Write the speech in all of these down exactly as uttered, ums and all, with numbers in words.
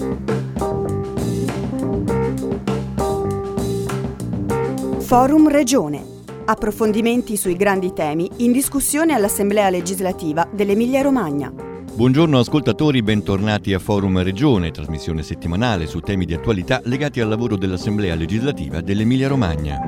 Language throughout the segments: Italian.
Forum Regione. Approfondimenti sui grandi temi in discussione all'Assemblea legislativa dell'Emilia-Romagna. Buongiorno ascoltatori, bentornati a Forum Regione, trasmissione settimanale su temi di attualità legati al lavoro dell'Assemblea legislativa dell'Emilia-Romagna.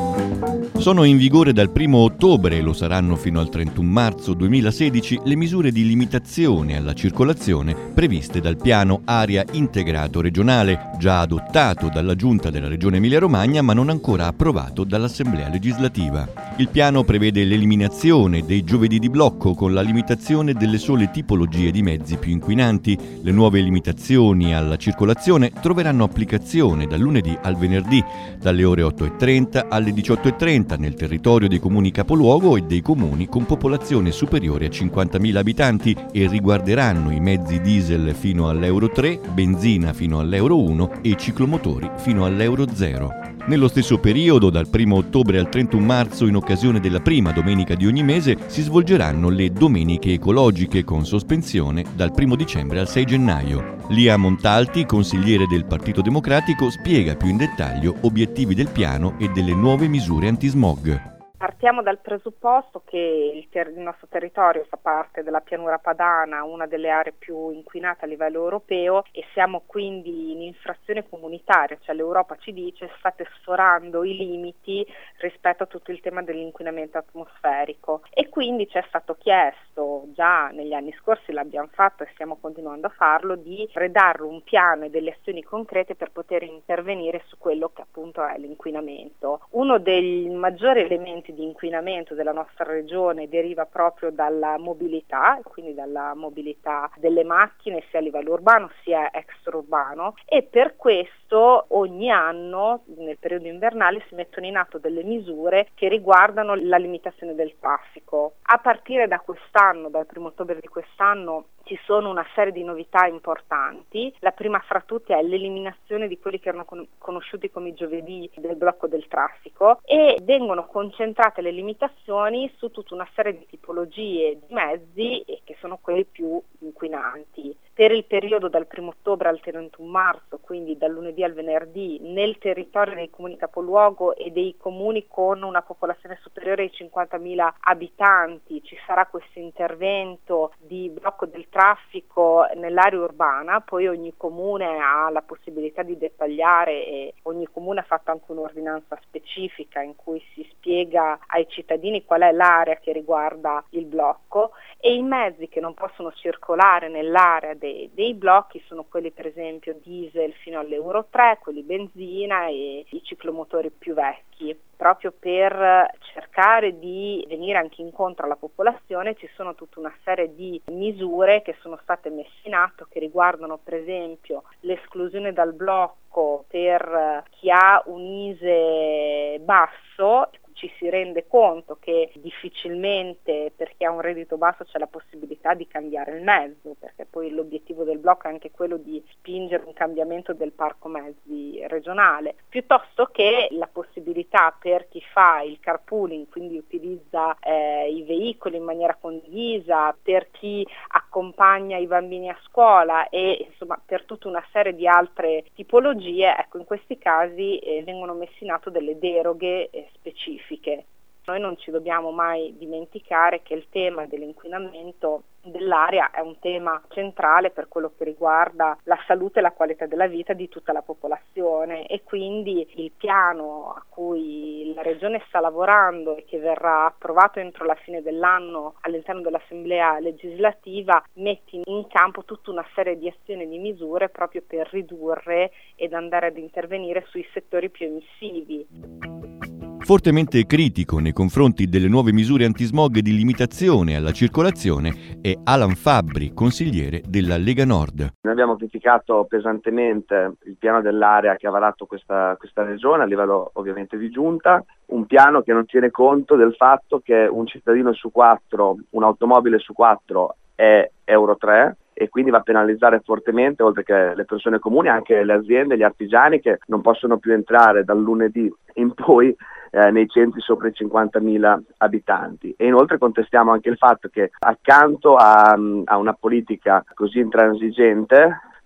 Sono in vigore dal primo ottobre e lo saranno fino al trentuno marzo duemilasedici le misure di limitazione alla circolazione previste dal piano Area Integrato Regionale, già adottato dalla Giunta della Regione Emilia-Romagna ma non ancora approvato dall'Assemblea legislativa. Il piano prevede l'eliminazione dei giovedì di blocco con la limitazione delle sole tipologie di mezzi più inquinanti. Le nuove limitazioni alla circolazione troveranno applicazione dal lunedì al venerdì, dalle ore otto e trenta alle diciotto e trenta nel territorio dei comuni capoluogo e dei comuni con popolazione superiore a cinquantamila abitanti e riguarderanno i mezzi diesel fino all'euro tre, benzina fino all'euro uno e ciclomotori fino all'euro zero. Nello stesso periodo, dal primo ottobre al trentuno marzo, in occasione della prima domenica di ogni mese, si svolgeranno le domeniche ecologiche con sospensione dal primo dicembre al sei gennaio. Lia Montalti, consigliere del Partito Democratico, spiega più in dettaglio obiettivi del piano e delle nuove misure antismog. Partiamo dal presupposto che il, ter- il nostro territorio fa parte della pianura padana, una delle aree più inquinate a livello europeo, e siamo quindi in infrazione comunitaria, cioè l'Europa ci dice state sforando i limiti rispetto a tutto il tema dell'inquinamento atmosferico, e quindi ci è stato chiesto, già negli anni scorsi l'abbiamo fatto e stiamo continuando a farlo, di redarlo un piano e delle azioni concrete per poter intervenire su quello che appunto è l'inquinamento. Uno dei maggiori elementi di inquinamento della nostra regione deriva proprio dalla mobilità, quindi dalla mobilità delle macchine sia a livello urbano sia extraurbano, e per questo ogni anno nel periodo invernale si mettono in atto delle misure che riguardano la limitazione del traffico. A partire da quest'anno, dal primo ottobre di quest'anno, ci sono una serie di novità importanti. La prima fra tutte è l'eliminazione di quelli che erano con- conosciuti come i giovedì del blocco del traffico, e vengono concentrate le limitazioni su tutta una serie di tipologie di mezzi che sono quelli più inquinanti. Per il periodo dal primo ottobre al trentuno marzo, quindi dal lunedì al venerdì, nel territorio dei comuni capoluogo e dei comuni con una popolazione superiore ai cinquantamila abitanti, ci sarà questo intervento di blocco del traffico nell'area urbana. Poi ogni comune ha la possibilità di dettagliare, e ogni comune ha fatto anche un'ordinanza specifica in cui si spiega ai cittadini qual è l'area che riguarda il blocco, e i mezzi che non possono circolare nell'area dei, dei blocchi sono quelli per esempio diesel fino all'euro tre, quelli benzina e i ciclomotori più vecchi. Proprio per cercare di venire anche incontro alla popolazione ci sono tutta una serie di misure che sono state messe in atto, che riguardano per esempio l'esclusione dal blocco per chi ha un I S E E basso. Ci si rende conto che difficilmente per chi ha un reddito basso c'è la possibilità di cambiare il mezzo, perché poi l'obiettivo del blocco è anche quello di spingere un cambiamento del parco mezzi regionale, piuttosto che la possibilità per chi fa il carpooling, quindi utilizza eh, i veicoli in maniera condivisa, per chi accompagna i bambini a scuola e insomma per tutta una serie di altre tipologie. Ecco, in questi casi eh, vengono messi in atto delle deroghe eh, specifiche. Noi non ci dobbiamo mai dimenticare che il tema dell'inquinamento dell'aria è un tema centrale per quello che riguarda la salute e la qualità della vita di tutta la popolazione, e quindi il piano a cui la Regione sta lavorando e che verrà approvato entro la fine dell'anno all'interno dell'Assemblea legislativa mette in campo tutta una serie di azioni e di misure proprio per ridurre ed andare ad intervenire sui settori più emissivi. Fortemente critico nei confronti delle nuove misure antismog di limitazione alla circolazione è Alan Fabbri, consigliere della Lega Nord. Noi abbiamo criticato pesantemente il piano dell'area che ha varato questa, questa regione a livello ovviamente di giunta, un piano che non tiene conto del fatto che un cittadino su quattro, un'automobile su quattro è euro tre, e quindi va a penalizzare fortemente, oltre che le persone comuni, anche le aziende, gli artigiani che non possono più entrare dal lunedì in poi eh, nei centri sopra i cinquantamila abitanti. E inoltre contestiamo anche il fatto che accanto a, a una politica così intransigente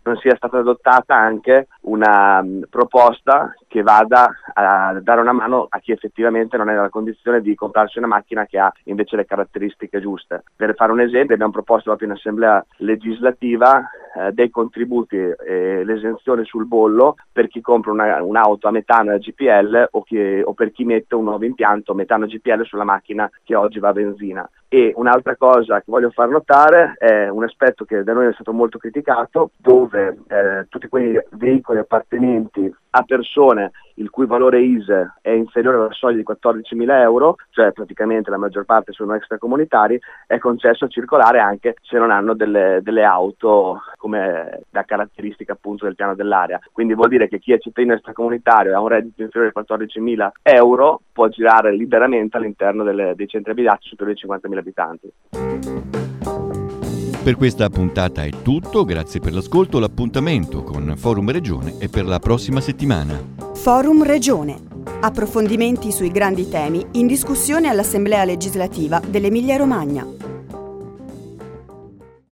non sia stata adottata anche una um, proposta che vada a dare una mano a chi effettivamente non è nella condizione di comprarsi una macchina che ha invece le caratteristiche giuste. Per fare un esempio, abbiamo proposto proprio in assemblea legislativa eh, dei contributi e l'esenzione sul bollo per chi compra una, un'auto a metano e a G P L o, chi, o per chi mette un nuovo impianto metano G P L sulla macchina che oggi va a benzina. E un'altra cosa che voglio far notare è un aspetto che da noi è stato molto criticato, dove eh, tutti quei veicoli appartenenti a persone il cui valore I S E E è inferiore alla soglia di quattordicimila euro, cioè praticamente la maggior parte sono extracomunitari, è concesso circolare anche se non hanno delle, delle auto come da caratteristica appunto del piano dell'area. Quindi vuol dire che chi è cittadino extracomunitario e ha un reddito inferiore ai quattordicimila euro può girare liberamente all'interno delle, dei centri abitati superiori ai cinquantamila abitanti. Per questa puntata è tutto, grazie per l'ascolto, l'appuntamento con Forum Regione è per la prossima settimana. Forum Regione. Approfondimenti sui grandi temi in discussione all'Assemblea legislativa dell'Emilia Romagna.